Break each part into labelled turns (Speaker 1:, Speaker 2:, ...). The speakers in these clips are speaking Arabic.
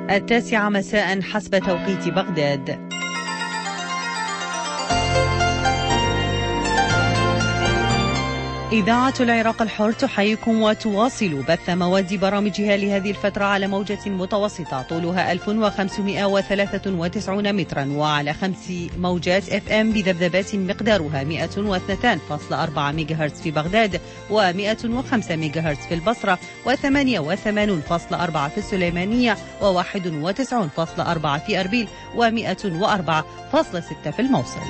Speaker 1: 9 مساء حسب توقيت بغداد. إذاعة العراق الحر تحييكم وتواصل بث مواد برامجها لهذه الفترة على موجة متوسطة طولها 1593 مترا وعلى 5 موجات FM بذبذبات مقدارها 102.4 ميجاهرتز في بغداد و105 ميجاهرتز في البصرة و88.4 في السليمانية و91.4 في أربيل و104.6 في الموصل.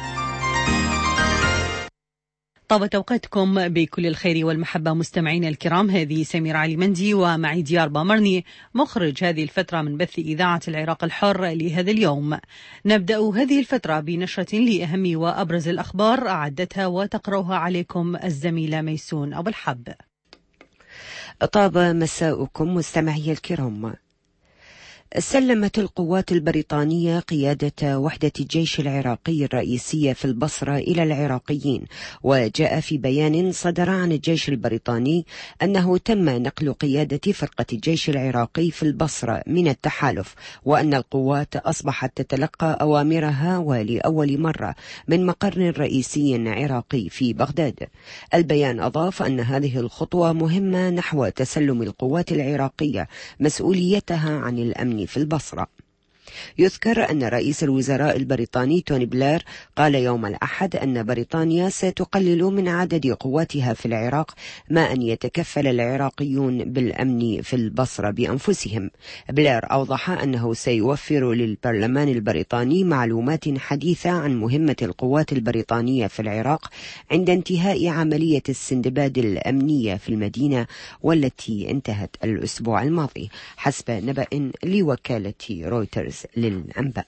Speaker 1: طابت أوقاتكم بكل الخير والمحبة مستمعين الكرام. هذه سمير علي مندي ومعي ديار بامرني مخرج هذه الفترة من بث إذاعة العراق الحر لهذا اليوم. نبدأ هذه الفترة بنشرة لأهم وأبرز الأخبار أعدتها وتقرأها عليكم الزميلة ميسون أبو الحب.
Speaker 2: طاب مساؤكم مستمعي الكرام. سلمت القوات البريطانية قيادة وحدة الجيش العراقي الرئيسية في البصرة إلى العراقيين، وجاء في بيان صدر عن الجيش البريطاني أنه تم نقل قيادة فرقة الجيش العراقي في البصرة من التحالف، وأن القوات أصبحت تتلقى أوامرها ولأول مرة من مقر رئيسي عراقي في بغداد. البيان أضاف أن هذه الخطوة مهمة نحو تسلم القوات العراقية مسؤوليتها عن الأمن في البصرة. يذكر أن رئيس الوزراء البريطاني توني بلير قال يوم الأحد أن بريطانيا ستقلل من عدد قواتها في العراق ما أن يتكفل العراقيون بالأمن في البصرة بأنفسهم. بلير أوضح أنه سيوفر للبرلمان البريطاني معلومات حديثة عن مهمة القوات البريطانية في العراق عند انتهاء عملية السندباد الأمنية في المدينة والتي انتهت الأسبوع الماضي، حسب نبأ لوكالة رويترز للأنباء.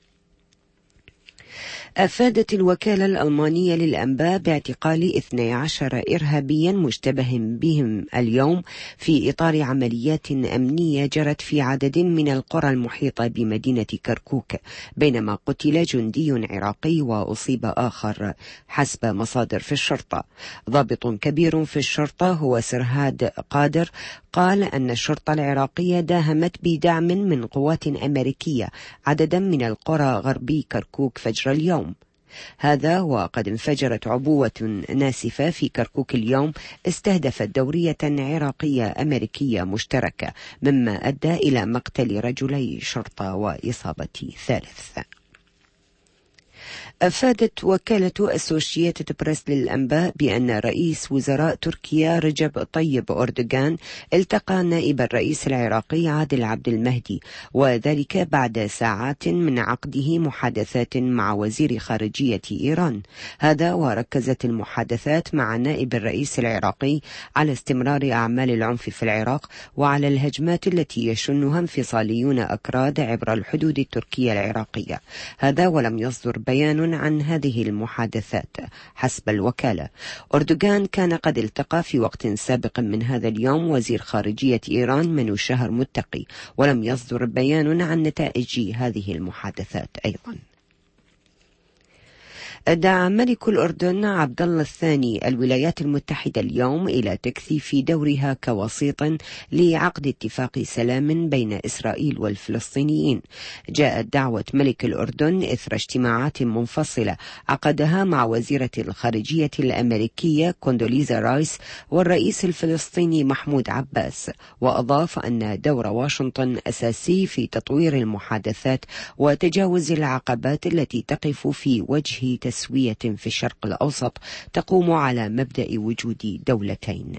Speaker 2: أفادت الوكالة الألمانية للأنباء باعتقال 12 إرهابيا مشتبه بهم اليوم في إطار عمليات أمنية جرت في عدد من القرى المحيطة بمدينة كركوك، بينما قتل جندي عراقي وأصيب آخر حسب مصادر في الشرطة. ضابط كبير في الشرطة هو سرهاد قادر قال أن الشرطة العراقية داهمت بدعم من قوات أمريكية عددا من القرى غربي كركوك فجر اليوم. هذا وقد انفجرت عبوة ناسفة في كركوك اليوم استهدفت دورية عراقية أمريكية مشتركة، مما أدى إلى مقتل رجلي شرطة وإصابة ثالث. أفادت وكالة أسوشيتد بريس للأنباء بأن رئيس وزراء تركيا رجب طيب أردوغان التقى نائب الرئيس العراقي عادل عبد المهدي، وذلك بعد ساعات من عقده محادثات مع وزير خارجية إيران. هذا وركزت المحادثات مع نائب الرئيس العراقي على استمرار أعمال العنف في العراق وعلى الهجمات التي يشنها انفصاليون أكراد عبر الحدود التركية العراقية. هذا ولم يصدر بيان عن هذه المحادثات حسب الوكالة. أردوغان كان قد التقى في وقت سابق من هذا اليوم وزير خارجية إيران منوشهر متقي، ولم يصدر بيان عن نتائج هذه المحادثات أيضا. دعا ملك الأردن عبد الله الثاني الولايات المتحدة اليوم إلى تكثيف دورها كوسيط لعقد اتفاق سلام بين إسرائيل والفلسطينيين. جاءت دعوة ملك الأردن إثر اجتماعات منفصلة عقدها مع وزيرة الخارجية الأمريكية كوندوليزا رايس والرئيس الفلسطيني محمود عباس، وأضاف أن دور واشنطن أساسي في تطوير المحادثات وتجاوز العقبات التي تقف في وجه تسوية في الشرق الأوسط تقوم على مبدأ وجود دولتين.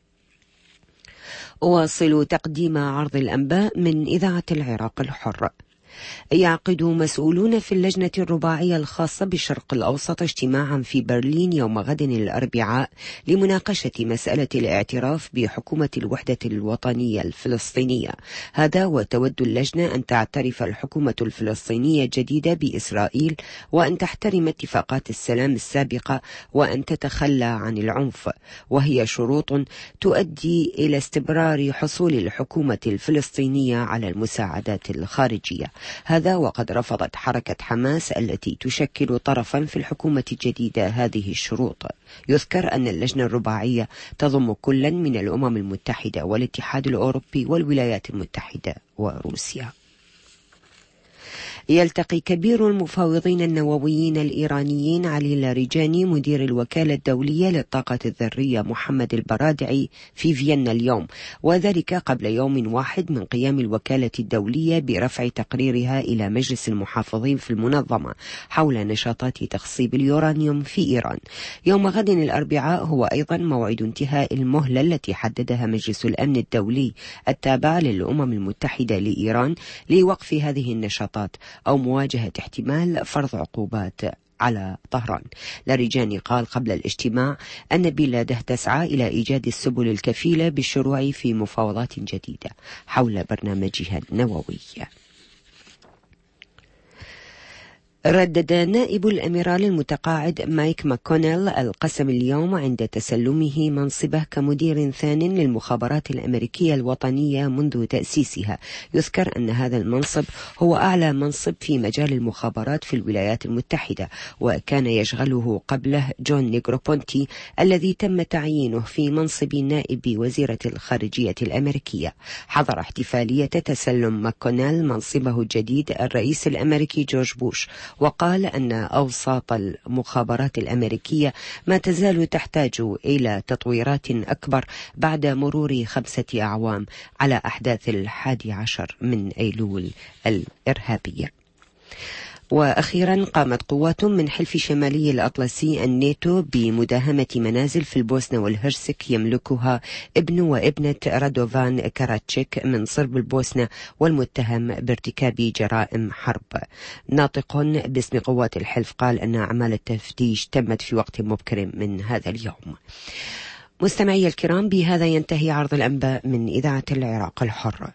Speaker 2: أواصل تقديم عرض الأنباء من إذاعة العراق الحر. يعقد مسؤولون في اللجنة الرباعية الخاصة بالشرق الأوسط اجتماعا في برلين يوم غد الأربعاء لمناقشة مسألة الاعتراف بحكومة الوحدة الوطنية الفلسطينية. هذا وتود اللجنة أن تعترف الحكومة الفلسطينية الجديدة بإسرائيل وأن تحترم اتفاقات السلام السابقة وأن تتخلى عن العنف، وهي شروط تؤدي إلى استمرار حصول الحكومة الفلسطينية على المساعدات الخارجية. هذا وقد رفضت حركة حماس التي تشكل طرفا في الحكومة الجديدة هذه الشروط. يذكر أن اللجنة الرباعية تضم كلا من الأمم المتحدة والاتحاد الأوروبي والولايات المتحدة وروسيا. يلتقي كبير المفاوضين النوويين الإيرانيين علي لاریجاني مدير الوكالة الدولية للطاقة الذرية محمد البرادعي في فيينا اليوم، وذلك قبل يوم واحد من قيام الوكالة الدولية برفع تقريرها إلى مجلس المحافظين في المنظمة حول نشاطات تخصيب اليورانيوم في إيران. يوم غد الأربعاء هو أيضا موعد انتهاء المهلة التي حددها مجلس الأمن الدولي التابع للأمم المتحدة لإيران لوقف هذه النشاطات أو مواجهة احتمال فرض عقوبات على طهران. لاریجاني قال قبل الاجتماع أن بلاده تسعى إلى إيجاد السبل الكفيلة بالشروع في مفاوضات جديدة حول برنامجها النووي. ردد نائب الأميرال المتقاعد مايك ماكونيل القسم اليوم عند تسلمه منصبه كمدير ثان للمخابرات الأمريكية الوطنية منذ تأسيسها. يذكر أن هذا المنصب هو أعلى منصب في مجال المخابرات في الولايات المتحدة، وكان يشغله قبله جون نيغروبونتي الذي تم تعيينه في منصب نائب وزيرة الخارجية الأمريكية. حضر احتفالية تسلم ماكونيل منصبه الجديد الرئيس الأمريكي جورج بوش، وقال أن أوساط المخابرات الأمريكية ما تزال تحتاج إلى تطويرات أكبر بعد مرور 5 أعوام على أحداث 11 من أيلول الإرهابية. وأخيرا قامت قوات من حلف شمالي الأطلسي الناتو بمداهمة منازل في البوسنة والهرسك يملكها ابن وابنة رادوفان كاراتشيك من صرب البوسنة والمتهم بارتكاب جرائم حرب. ناطق باسم قوات الحلف قال أن أعمال التفتيش تمت في وقت مبكر من هذا اليوم. مستمعي الكرام، بهذا ينتهي عرض الأنباء من إذاعة العراق الحر.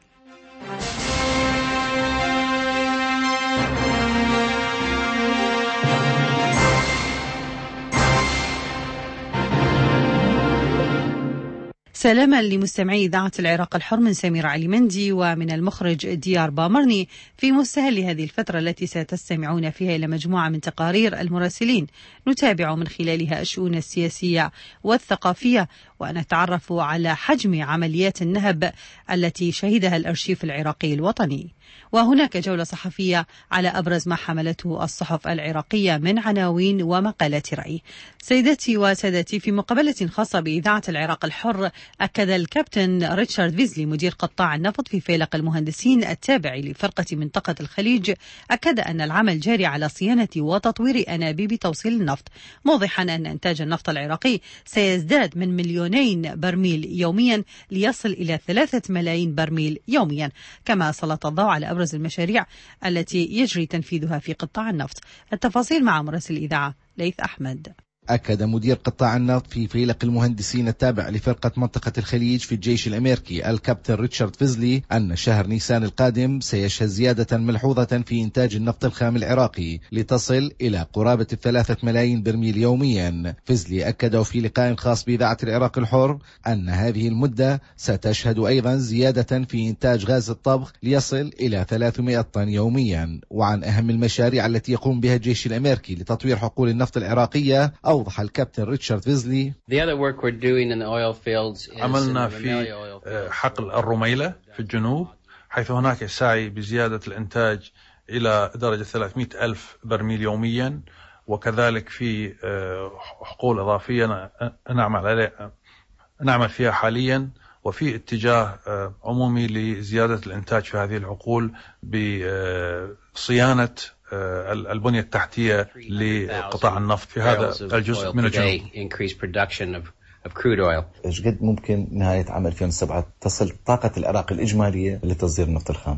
Speaker 1: سلاما لمستمعي إذاعة العراق الحر من سمير علي مندي ومن المخرج ديار بامرني في مستهل هذه الفترة التي ستستمعون فيها إلى مجموعة من تقارير المراسلين نتابع من خلالها الشؤون السياسية والثقافية، ونتعرف على حجم عمليات النهب التي شهدها الأرشيف العراقي الوطني. وهناك جولة صحفية على أبرز ما حملته الصحف العراقية من عناوين ومقالات رأي. سيداتي وسادتي، في مقابلة خاصة بإذاعة العراق الحر أكد الكابتن ريتشارد فيزلي مدير قطاع النفط في فيلق المهندسين التابع لفرقة منطقة الخليج، أكد أن العمل جاري على صيانة وتطوير أنابيب توصيل النفط، موضحا أن إنتاج النفط العراقي سيزداد من 2,000,000 برميل يوميا ليصل إلى 3 ملايين برميل يوميا. كما سلط الضوء على أبرز المشاريع التي يجري تنفيذها في قطاع النفط. التفاصيل مع مراسل الإذاعة ليث أحمد.
Speaker 3: أكد مدير قطاع النفط في فيلق المهندسين التابع لفرقة منطقة الخليج في الجيش الأمريكي الكابتن ريتشارد فيزلي أن شهر نيسان القادم سيشهد زيادة ملحوظة في إنتاج النفط الخام العراقي لتصل إلى قرابة 3 ملايين برميل يوميا. فيزلي أكد في لقاء خاص بإذاعة العراق الحر أن هذه المدة ستشهد أيضا زيادة في إنتاج غاز الطبخ ليصل إلى 300 طن يوميا. وعن أهم المشاريع التي يقوم بها الجيش الأمريكي لتطوير حقول النفط العراقية أوضح الكابتن ريتشارد فيزلي:
Speaker 4: عملنا في حقل الرميلة في الجنوب، حيث هناك سعي بزيادة الإنتاج إلى درجة 300,000 برميل يوميا، وكذلك في حقول إضافية نعمل فيها حاليا، وفي اتجاه عمومي لزيادة الإنتاج في هذه الحقول بصيانة البنية التحتية لقطاع النفط في هذا الجزء من الجنوب.
Speaker 5: ايش قد ممكن نهاية عام 2007 تصل طاقة العراق الإجمالية لتصدير النفط الخام؟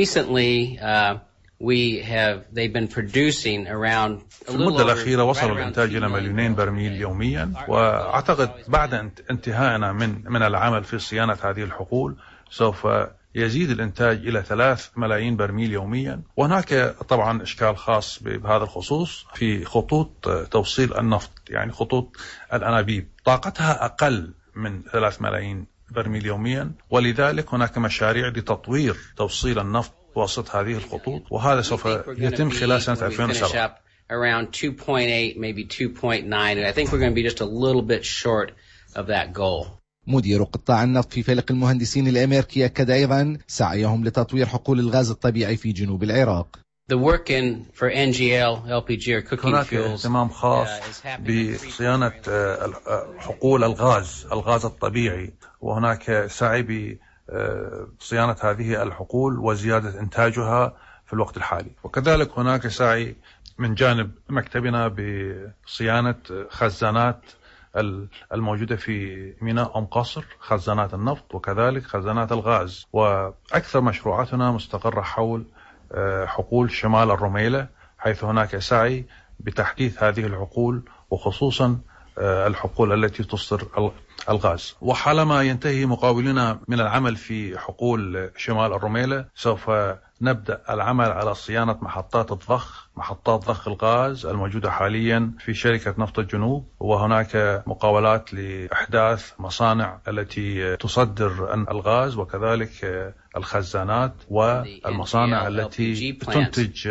Speaker 4: في المدة الأخيرة وصل الإنتاج إلى 2,000,000 برميل يوميا، وأعتقد بعد انتهائنا من العمل في صيانة هذه الحقول سوف يزيد الإنتاج إلى 3 ملايين برميل يوميا. وهناك طبعا إشكال خاص بهذا الخصوص في خطوط توصيل النفط، يعني خطوط الأنابيب طاقتها أقل من 3 ملايين برميل يوميا، ولذلك هناك مشاريع لتطوير توصيل النفط وسط هذه الخطوط، وهذا سوف يتم خلال سنة 2007.
Speaker 6: Around 2.8, maybe 2.9, and I think we're going to be just a little bit short of that goal.
Speaker 3: مدير قطاع النفط في فيلق المهندسين الأمريكي أكد أيضا سعيهم لتطوير حقول الغاز الطبيعي في جنوب العراق.
Speaker 6: The work for NGL, LPG or cooking
Speaker 4: هناك
Speaker 6: fuels
Speaker 4: اهتمام خاص بصيانة حقول الغاز الطبيعي، وهناك سعي بصيانة هذه الحقول وزيادة إنتاجها في الوقت الحالي. وكذلك هناك سعي من جانب مكتبنا بصيانة خزانات الموجودة في ميناء أم قصر، خزانات النفط وكذلك خزانات الغاز. وأكثر مشروعاتنا مستقرة حول حقول شمال الرميلة، حيث هناك سعي بتحديث هذه الحقول وخصوصا الحقول التي تصدر الغاز. وحالما ينتهي مقاولنا من العمل في حقول شمال الرميلة سوف نبدأ العمل على صيانة محطات ضخ الغاز الموجودة حاليا في شركة نفط الجنوب. وهناك مقاولات لإحداث مصانع التي تصدر الغاز وكذلك الخزانات والمصانع التي تنتج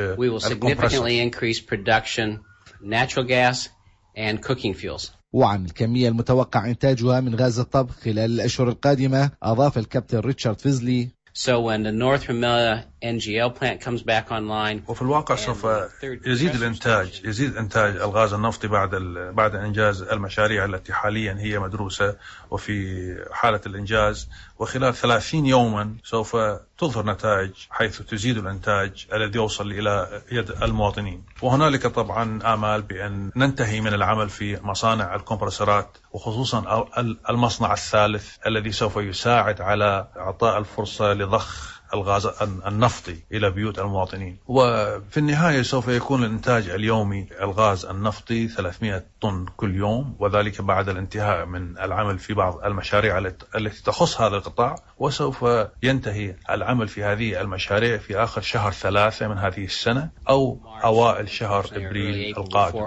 Speaker 4: الكمبرسور.
Speaker 3: وعن الكمية المتوقع إنتاجها من غاز الطبخ خلال الأشهر القادمة أضاف الكابتن ريتشارد فيزلي:
Speaker 6: So when the North Rumelia NGL plant comes back online,
Speaker 4: وفي الواقع سوف يزيد إنتاج الغاز النفطي بعد إنجاز المشاريع التي حاليا هي مدروسة وفي حالة الإنجاز، وخلال 30 يوما سوف تظهر نتائج حيث تزيد الإنتاج الذي يوصل إلى يد المواطنين. وهنالك طبعا آمال بأن ننتهي من العمل في مصانع الكمبرسورات، وخصوصا المصنع الثالث الذي سوف يساعد على إعطاء الفرصة لضخ الغاز النفطي إلى بيوت المواطنين. وفي النهاية سوف يكون الإنتاج اليومي الغاز النفطي 300 طن كل يوم، وذلك بعد الانتهاء من العمل في بعض المشاريع التي تخص هذا القطاع. وسوف ينتهي العمل في هذه المشاريع في آخر شهر 3 من هذه السنة أو أوائل شهر إبريل القادم.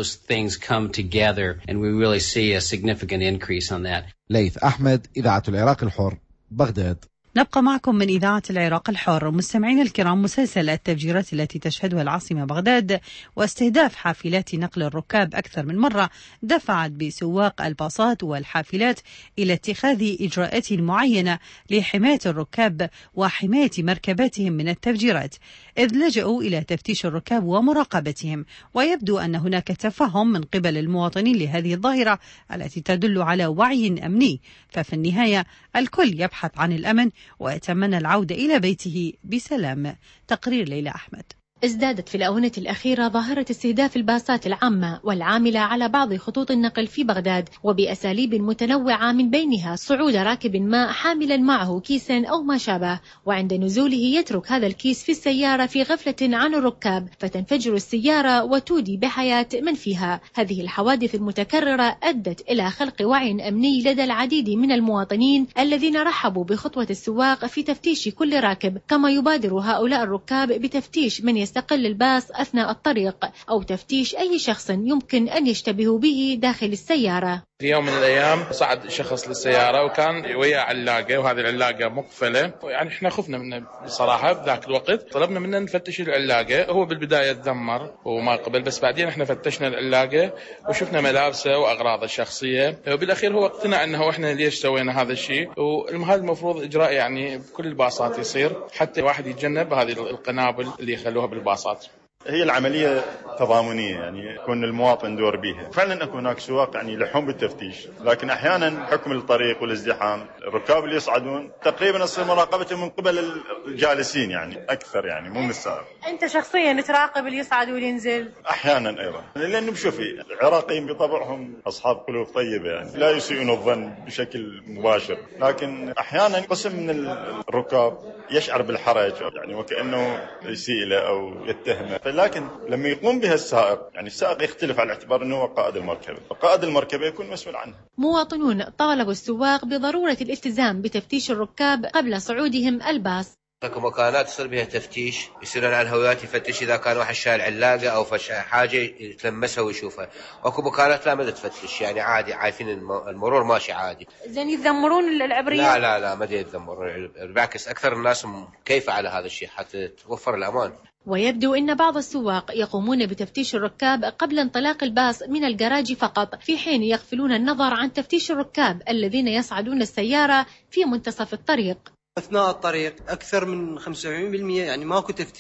Speaker 3: ليث أحمد، إذاعة العراق الحر، بغداد.
Speaker 1: نبقى معكم من إذاعة العراق الحر. مستمعين الكرام، مسلسل التفجيرات التي تشهدها العاصمة بغداد واستهداف حافلات نقل الركاب أكثر من مرة دفعت بسواق الباصات والحافلات إلى اتخاذ إجراءات معينة لحماية الركاب وحماية مركباتهم من التفجيرات، إذ لجأوا إلى تفتيش الركاب ومراقبتهم. ويبدو أن هناك تفهم من قبل المواطنين لهذه الظاهرة التي تدل على وعي أمني، ففي النهاية الكل يبحث عن الأمن ويتمنى العودة إلى بيته بسلام. تقرير ليلى أحمد.
Speaker 7: ازدادت في الآونة الأخيرة ظاهرة استهداف الباصات العامة والعاملة على بعض خطوط النقل في بغداد وبأساليب متنوعة، من بينها صعود راكب ما حاملا معه كيسا أو ما شابه، وعند نزوله يترك هذا الكيس في السيارة في غفلة عن الركاب فتنفجر السيارة وتودي بحياة من فيها. هذه الحوادث المتكررة أدت إلى خلق وعي أمني لدى العديد من المواطنين الذين رحبوا بخطوة السواق في تفتيش كل راكب، كما يبادر هؤلاء الركاب بتفتيش من يستقل الباص أثناء الطريق أو تفتيش أي شخص يمكن أن يشتبه به داخل السيارة.
Speaker 8: في يوم من الأيام صعد شخص للسيارة وكان وياه علاقة، وهذه العلاقة مقفلة، يعني احنا خفنا منه بصراحة بذاك الوقت. طلبنا منه نفتش العلاقة. هو بالبداية تذمر وما قبل، بس بعدين احنا فتشنا العلاقة وشفنا ملابسه وأغراضه الشخصية، وبالأخير هو اقتنع أنه احنا ليش سوينا هذا الشيء. وهذا المفروض إجراء يعني بكل الباصات يصير، حتى الواحد يتجنب هذه القنابل اللي يخلوها بالباصات.
Speaker 9: هي العملية تضامنية، يعني يكون المواطن دور بيها. فعلا أكون هناك سواق يعني يلحون بالتفتيش، لكن أحيانا حكم الطريق والازدحام الركاب اللي يصعدون تقريبا تصير مراقبتهم من قبل الجالسين، يعني أكثر يعني مو من السائق.
Speaker 7: أنت شخصيا تراقب اللي يصعد والينزل؟
Speaker 9: أحيانا أيضا، لأنه بشوفي العراقيين بطبعهم أصحاب قلوب طيبة، يعني لا يسيئون الظن بشكل مباشر، لكن أحيانا قسم من الركاب يشعر بالحرج، يعني وكأنه يسيء له أو يتهمه، لكن لما يقوم بها السائق، يعني السائق يختلف على اعتبار أنه هو قائد المركبة، فقائد المركبة يكون مسؤول عنها.
Speaker 7: مواطنون طالبوا السواق بضرورة الالتزام بتفتيش الركاب قبل صعودهم الباص.
Speaker 10: اكو مكانات يصير بها تفتيش، يصيرون على الهويات يفتش اذا كان واحد شايل علاقه او حاجه يتلمسها ويشوفها، واكو مكانات لا ما تفتش، يعني عادي عارفين المرور ماشي عادي.
Speaker 7: زين يتذمرون العبريه؟
Speaker 10: لا ما يتذمرون، بالعكس اكثر الناس كيف على هذا الشيء حتى توفر الامان.
Speaker 7: ويبدو أن بعض السواق يقومون بتفتيش الركاب قبل انطلاق الباص من الجراج فقط، في حين يغفلون النظر عن تفتيش الركاب الذين يصعدون السيارة في منتصف الطريق.
Speaker 11: أثناء الطريق أكثر من 75% يعني ماكو تفتيش،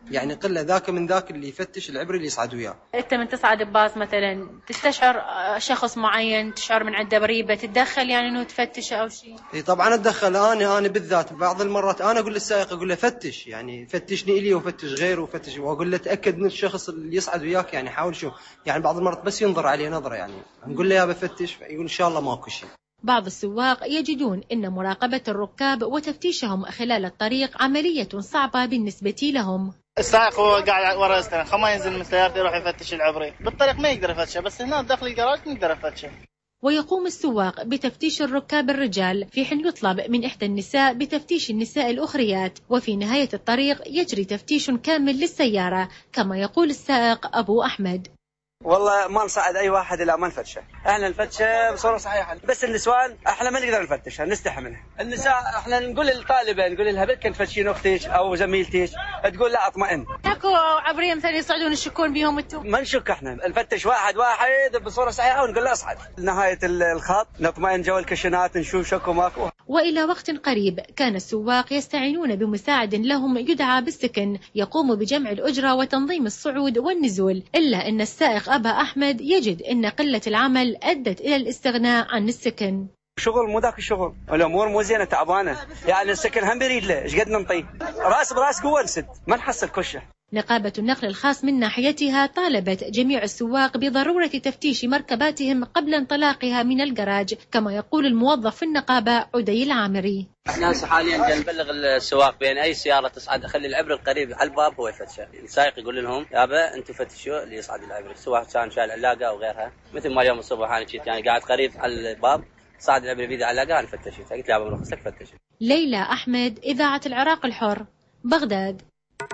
Speaker 11: يعني قلة ذاك من ذاك اللي يفتش العبري اللي يصعد وياه.
Speaker 7: انت من تصعد بباص مثلا تستشعر شخص معين، تشعر من عنده بريبة، تتدخل يعني انه تفتش او شيء؟
Speaker 11: اي طبعا اتدخل. انا بالذات بعض المرات انا اقول للسائق، اقول له فتش، يعني فتشني الي وفتش غيره وفتش، واقول له تاكد من الشخص اللي يصعد وياك، يعني حاول شوف، يعني بعض المرات بس ينظر عليه نظرة، يعني نقول له يا بفتش، يقول ان شاء الله ماكو شيء.
Speaker 7: بعض السواق يجدون أن مراقبة الركاب وتفتيشهم خلال الطريق عملية صعبة بالنسبة لهم.
Speaker 12: السائق هو قاعد ورا الستان، خما ينزل من سيارته يروح يفتش العبري، بالطريق ما يقدر يفتشه، بس هنا داخل الجراج نقدر يفتشه.
Speaker 7: ويقوم السواق بتفتيش الركاب الرجال في حين يطلب من إحدى النساء بتفتيش النساء الأخريات، وفي نهاية الطريق يجري تفتيش كامل للسيارة، كما يقول السائق أبو أحمد.
Speaker 13: والله ما نصعد اي واحد الا ما نفتشه، احنا نفتشه بصوره صحيحه، بس النسوان احنا ما نقدر نفتشها، نستحي منها. النساء احنا نقول للطالبه، نقول لها بكن تفتشين اختك او زميلتك، تقول لا اطمئن.
Speaker 7: اكو عبريه مثلا يصعدون يشكون بهم انتم؟
Speaker 13: ما نشك، احنا نفتش واحد بصوره صحيحه ونقول له اصعد. نهايه الخط نطمئن جو الكشنات، نشوف شكو ماكو.
Speaker 7: والى وقت قريب كان السواق يستعينون بمساعد لهم يدعى بالسكن، يقوم بجمع الاجره وتنظيم الصعود والنزول، الا ان السائق أبا أحمد يجد أن قلة العمل أدت إلى الاستغناء عن السكن.
Speaker 13: شغل مو ذاك الشغل، الأمور مو زينة تعبانة، يعني السكن هم بريد له، إيش قد ننطيه؟ راس براس قوة نسد، ما نحصل كل شيء.
Speaker 7: نقابة النقل الخاص من ناحيتها طالبت جميع السواق بضرورة تفتيش مركباتهم قبل انطلاقها من الجراج، كما يقول الموظف في النقابة عدي العامري.
Speaker 14: احنا هسه حاليا نبلغ السواق بين اي سياره تصعد خلي العبر القريب على الباب هو يفتشه، السائق يقول لهم يابا انتم فتشوا اللي يصعد العبر، سواء كان شايل علاقه او غيرها، مثل ما اليوم الصبح انا كنت يعني قاعد قريب على الباب صعد العبر بيده علاقه انا فتشت، قلت له يابا مرخص لك فتش.
Speaker 7: ليلى احمد، اذاعه العراق الحر، بغداد.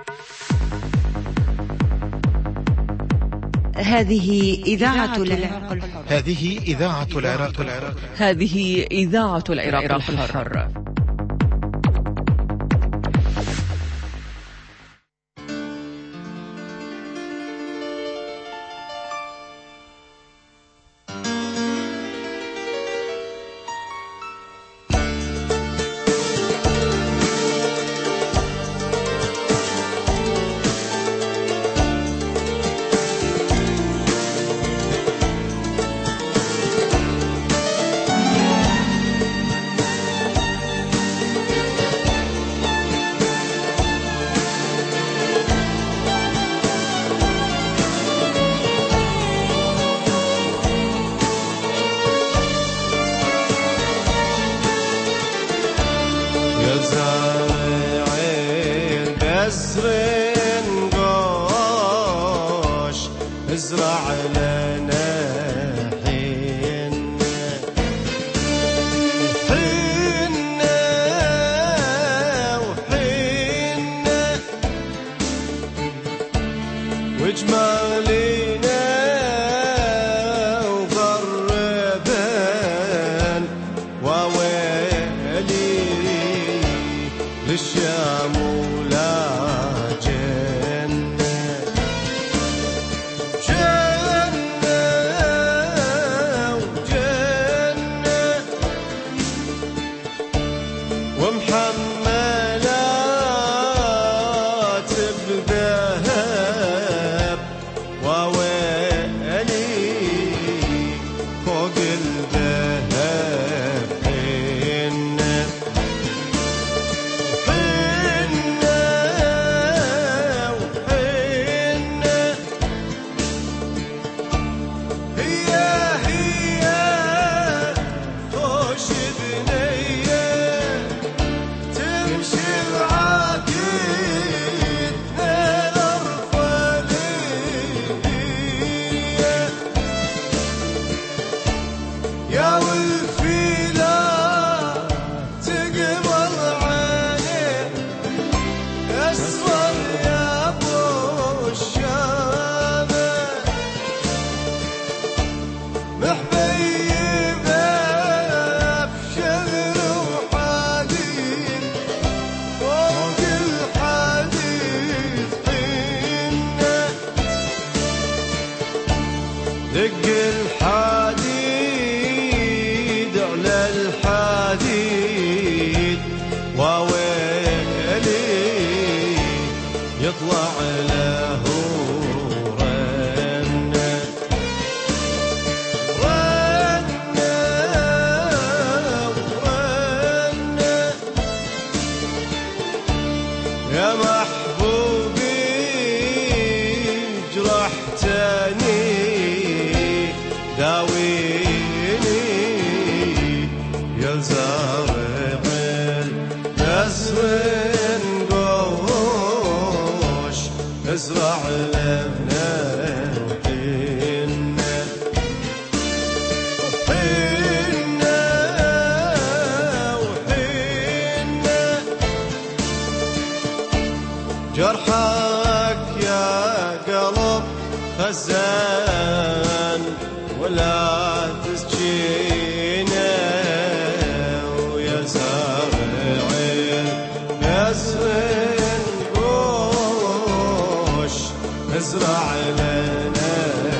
Speaker 2: هذه إذاعة العراق الحر.
Speaker 15: هذه إذاعة العراق الحر.
Speaker 1: هذه إذاعة العراق الحر.
Speaker 16: هي خوش بنية يا محبوبي جرحتني داويني يا زارع النسر نقوش ازرع لنا جرحك يا قلب خزان ولا تسجينا ويا زارع النسر نقوش ازرع لنا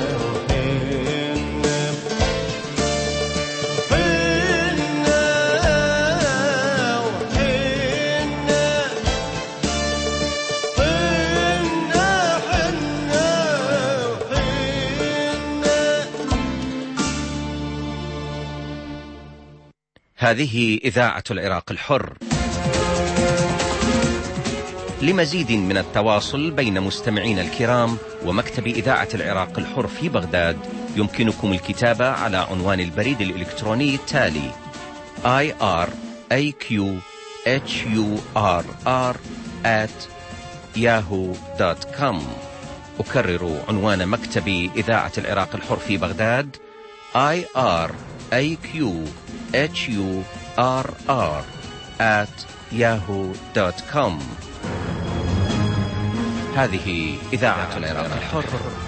Speaker 17: هذه إذاعة العراق الحر. لمزيد من التواصل بين مستمعين الكرام ومكتب إذاعة العراق الحر في بغداد يمكنكم الكتابة على عنوان البريد الإلكتروني التالي iraqhurr@yahoo.com. أكرر عنوان مكتب إذاعة العراق الحر في بغداد iraqhurr@yahoo.com. هذه إذاعة العراق الحر.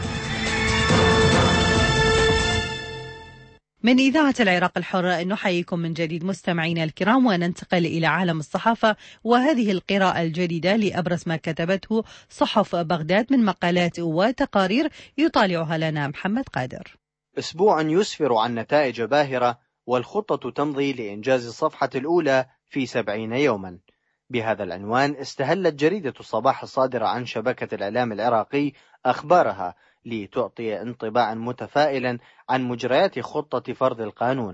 Speaker 1: من إذاعة العراق الحر نحييكم من جديد مستمعينا الكرام، وننتقل إلى عالم الصحافة، وهذه القراءة الجديدة لأبرز ما كتبته صحف بغداد من مقالات وتقارير يطالعها لنا محمد قادر.
Speaker 18: أسبوع يسفر عن نتائج باهرة، والخطة تمضي لإنجاز الصفحة الأولى في 70 يوما. بهذا العنوان استهلت جريدة الصباح الصادرة عن شبكة الإعلام العراقي أخبارها لتعطي انطباعا متفائلا عن مجريات خطة فرض القانون،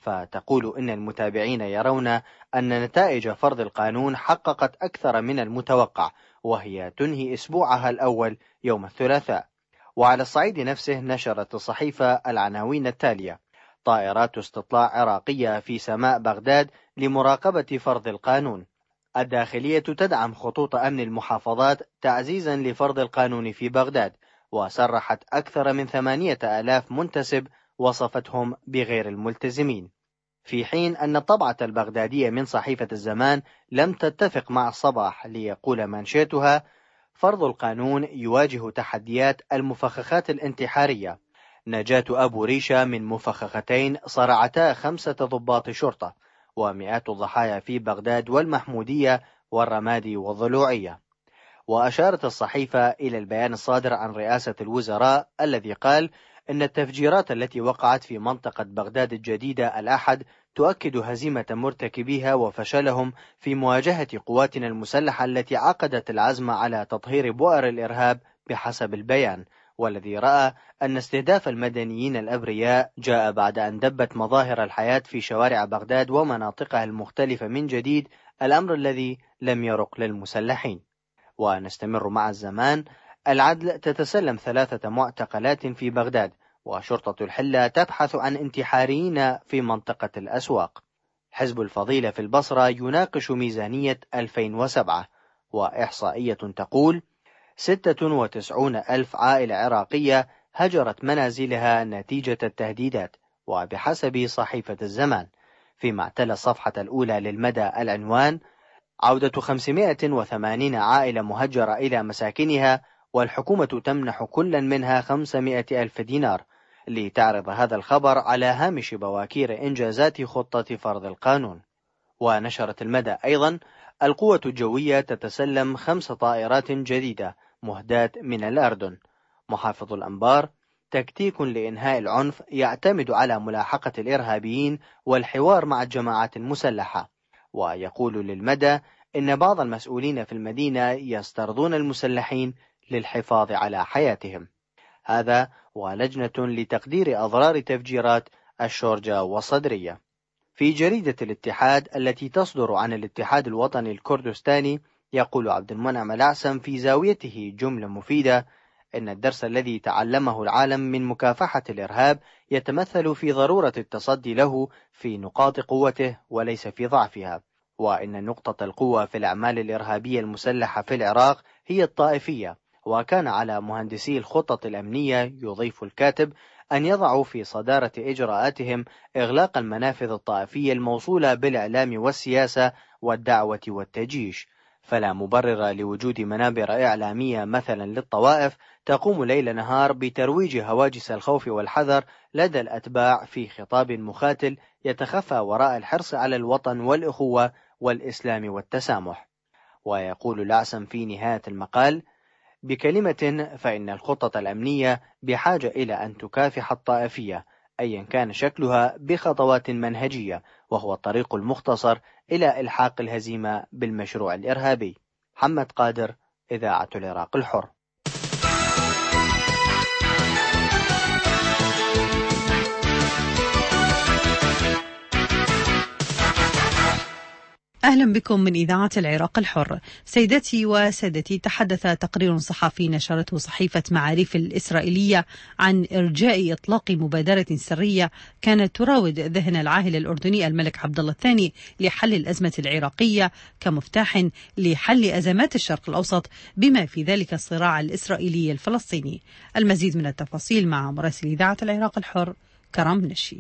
Speaker 18: فتقول إن المتابعين يرون أن نتائج فرض القانون حققت أكثر من المتوقع، وهي تنهي أسبوعها الأول يوم الثلاثاء. وعلى الصعيد نفسه نشرت الصحيفة العناوين التالية: طائرات استطلاع عراقية في سماء بغداد لمراقبة فرض القانون. الداخلية تدعم خطوط أمن المحافظات تعزيزا لفرض القانون في بغداد، وصرحت أكثر من 8,000 منتسب وصفتهم بغير الملتزمين. في حين أن الطبعة البغدادية من صحيفة الزمان لم تتفق مع الصباح، ليقول منشاتها: فرض القانون يواجه تحديات المفخخات الانتحارية. نجاة أبو ريشة من مفخختين صرعتا 5 ضباط شرطة، ومئات الضحايا في بغداد والمحمودية والرمادي والضلوعية. وأشارت الصحيفة إلى البيان الصادر عن رئاسة الوزراء الذي قال إن التفجيرات التي وقعت في منطقة بغداد الجديدة الأحد تؤكد هزيمة مرتكبيها وفشلهم في مواجهة قواتنا المسلحة التي عقدت العزم على تطهير بؤر الإرهاب بحسب البيان، والذي رأى أن استهداف المدنيين الأبرياء جاء بعد أن دبت مظاهر الحياة في شوارع بغداد ومناطقها المختلفة من جديد، الأمر الذي لم يرق للمسلحين. ونستمر مع الزمان: العدل تتسلم 3 معتقلات في بغداد، وشرطة الحلة تبحث عن انتحاريين في منطقة الأسواق. حزب الفضيلة في البصرة يناقش ميزانية 2007، وإحصائية تقول 96,000 عائلة عراقية هجرت منازلها نتيجة التهديدات. وبحسب صحيفة الزمان، فيما اعتلى الصفحة الأولى للمدى العنوان: عودة 580 عائلة مهجرة إلى مساكنها، والحكومة تمنح كل منها 500,000 دينار، لتعرض هذا الخبر على هامش بواكير إنجازات خطة فرض القانون. ونشرت المدى أيضا: القوة الجوية تتسلم 5 طائرات جديدة مهداة من الأردن. محافظ الأنبار: تكتيك لإنهاء العنف يعتمد على ملاحقة الإرهابيين والحوار مع الجماعات المسلحة. ويقول للمدى إن بعض المسؤولين في المدينة يسترضون المسلحين للحفاظ على حياتهم. هذا ولجنة لتقدير أضرار تفجيرات الشورجة والصدرية. في جريدة الاتحاد التي تصدر عن الاتحاد الوطني الكردستاني، يقول عبد المنعم الأعسم في زاويته جملة مفيدة: إن الدرس الذي تعلمه العالم من مكافحة الإرهاب يتمثل في ضرورة التصدي له في نقاط قوته وليس في ضعفها، وإن نقطة القوة في الأعمال الإرهابية المسلحة في العراق هي الطائفية. وكان على مهندسي الخطط الأمنية، يضيف الكاتب، أن يضعوا في صدارة إجراءاتهم إغلاق المنافذ الطائفية الموصولة بالإعلام والسياسة والدعوة والتجيش، فلا مبرر لوجود منابر إعلامية مثلا للطوائف تقوم ليل نهار بترويج هواجس الخوف والحذر لدى الأتباع في خطاب مخاتل يتخفى وراء الحرص على الوطن والأخوة والإسلام والتسامح. ويقول الأعسم في نهاية المقال: بكلمة، فإن الخطط الأمنية بحاجة إلى أن تكافح الطائفية أيا كان شكلها بخطوات منهجية، وهو الطريق المختصر إلى إلحاق الهزيمة بالمشروع الإرهابي. محمد قادر، إذاعة العراق الحر.
Speaker 1: أهلا بكم من إذاعة العراق الحر. سيدتي وسادتي، تحدث تقرير صحفي نشرته صحيفة معاريف الإسرائيلية عن إرجاء إطلاق مبادرة سرية كانت تراود ذهن العاهل الأردني الملك عبد الله الثاني لحل الأزمة العراقية كمفتاح لحل أزمات الشرق الأوسط بما في ذلك الصراع الإسرائيلي الفلسطيني. المزيد من التفاصيل مع مراسل إذاعة العراق الحر كرم نشي.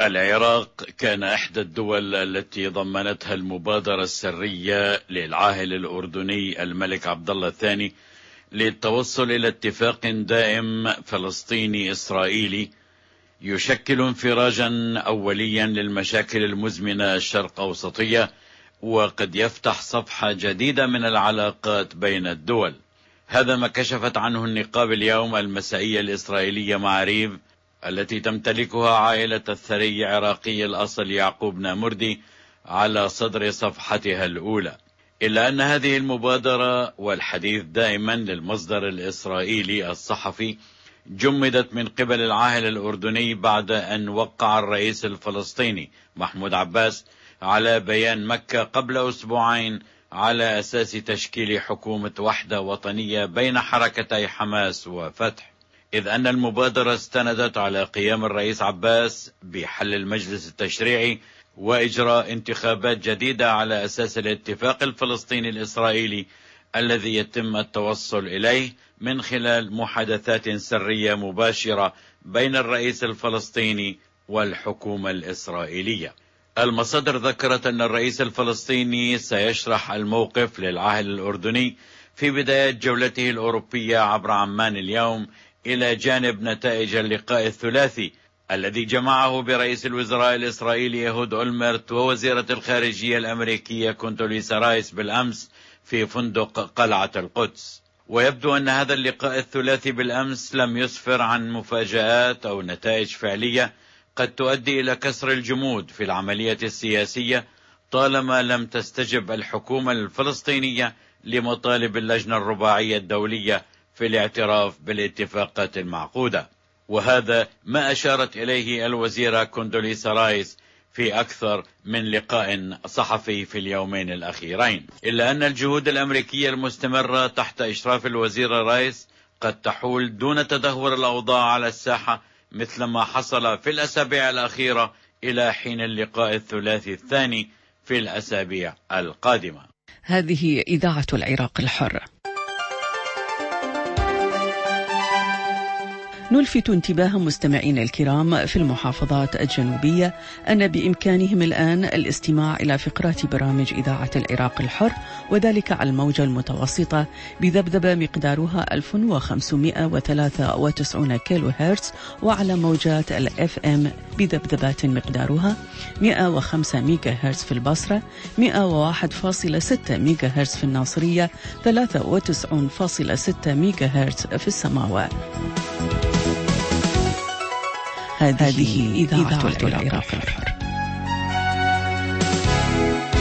Speaker 19: العراق كان إحدى الدول التي ضمنتها المبادرة السرية للعاهل الأردني الملك عبد الله الثاني للتوصل إلى اتفاق دائم فلسطيني إسرائيلي يشكل انفراجا أوليا للمشاكل المزمنة الشرق أوسطية، وقد يفتح صفحة جديدة من العلاقات بين الدول. هذا ما كشفت عنه النقاب اليوم المسائية الإسرائيلية معاريف، التي تمتلكها عائلة الثري عراقي الأصل يعقوب نامردي على صدر صفحتها الأولى. إلا أن هذه المبادرة، والحديث دائما للمصدر الإسرائيلي الصحفي، جمدت من قبل العاهل الأردني بعد أن وقع الرئيس الفلسطيني محمود عباس على بيان مكة قبل أسبوعين على أساس تشكيل حكومة وحدة وطنية بين حركتي حماس وفتح، إذ أن المبادرة استندت على قيام الرئيس عباس بحل المجلس التشريعي وإجراء انتخابات جديدة على أساس الاتفاق الفلسطيني الإسرائيلي الذي يتم التوصل إليه من خلال محادثات سرية مباشرة بين الرئيس الفلسطيني والحكومة الإسرائيلية. المصادر ذكرت أن الرئيس الفلسطيني سيشرح الموقف للعاهل الأردني في بداية جولته الأوروبية عبر عمان اليوم، إلى جانب نتائج اللقاء الثلاثي الذي جمعه برئيس الوزراء الإسرائيلي يهود أولمرت ووزيرة الخارجية الأمريكية كوندوليسا رايس بالأمس في فندق قلعة القدس. ويبدو أن هذا اللقاء الثلاثي بالأمس لم يسفر عن مفاجآت أو نتائج فعلية قد تؤدي إلى كسر الجمود في العملية السياسية، طالما لم تستجب الحكومة الفلسطينية لمطالب اللجنة الرباعية الدولية في الاعتراف بالاتفاقات المعقودة. وهذا ما أشارت إليه الوزيرة كوندوليسا رايس في أكثر من لقاء صحفي في اليومين الأخيرين. إلا أن الجهود الأمريكية المستمرة تحت إشراف الوزيرة رايس قد تحول دون تدهور الأوضاع على الساحة، مثل ما حصل في الأسابيع الأخيرة إلى حين اللقاء الثلاثي الثاني في الأسابيع القادمة.
Speaker 20: هذه إذاعة العراق الحر. نلفت انتباه مستمعين الكرام في المحافظات الجنوبية أن بإمكانهم الآن الاستماع إلى فقرات برامج إذاعة العراق الحر، وذلك على الموجة المتوسطة بذبذبة مقدارها 1593 كيلو هرتز، وعلى موجات الFM بذبذبات مقدارها 105 ميجا هرتز في البصرة، 101.6 ميجا هرتز في الناصرية، 93.6 ميجا هرتز في السماوات. هذه إذاعة العراق الحر.